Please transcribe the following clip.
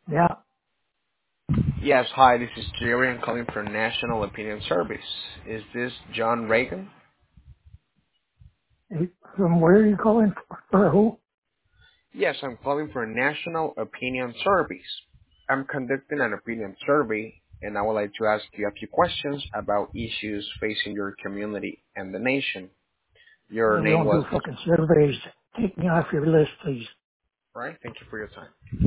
Yeah. Yes, hi, this is Jerry. I'm calling from National Opinion Service. Is this John Reagan? From where are you calling for who? Yes, I'm calling for National Opinion Service. I'm conducting an opinion survey, and I would like to ask you a few questions about issues facing your community and the nation. Your We name don't was, do fucking surveys. Take me off your list, please. right? Thank you for your time.